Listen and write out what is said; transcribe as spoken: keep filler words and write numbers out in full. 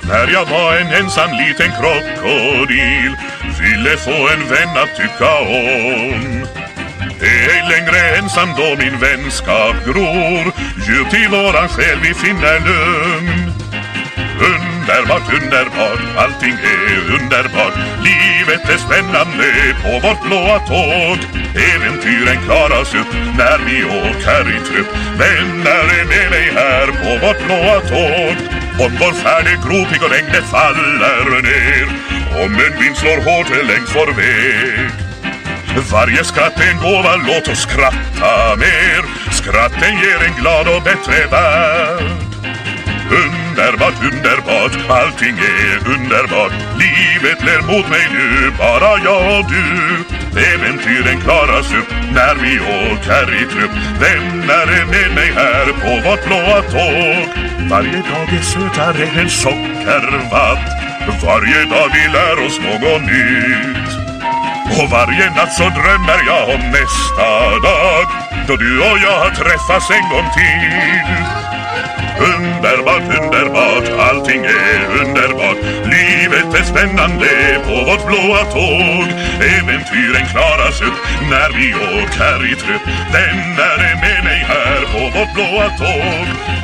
När jag var en ensam liten krokodil, ville få en vän att tycka om. Det är längre ensam då min vänskap gror, djupt i våran själ vi finner lugn. Underbart, underbart, allting är underbart. Livet är spännande på vårt blåa tåg. Äventyren klaras upp när vi åker i trupp. Vänner är med mig här på vårt blåa tåg. Om vår färd är gropig och regnet faller ner, om en vind slår hårt längs vår väg. Varje skratt är en gåva, låt oss skratta mer. Skratten ger en glad och bättre värld. Underbart, underbart, allting är underbart. Livet ler mot mig nu, bara jag och du. Äventyren klaras upp när vi åker i trupp. Vänner är med mig här på vårt blåa tåg. Varje dag är sötare än sockervatt. Varje dag vi lär oss något nytt. Och varje natt så drömmer jag om nästa dag, då du och jag träffas en gång till. Underbart, underbart, allting är underbart. Livet är spännande på vårt blåa tåg. Äventyren klaras upp när vi åker i trupp. Vänner är med mig här på vårt blåa tåg.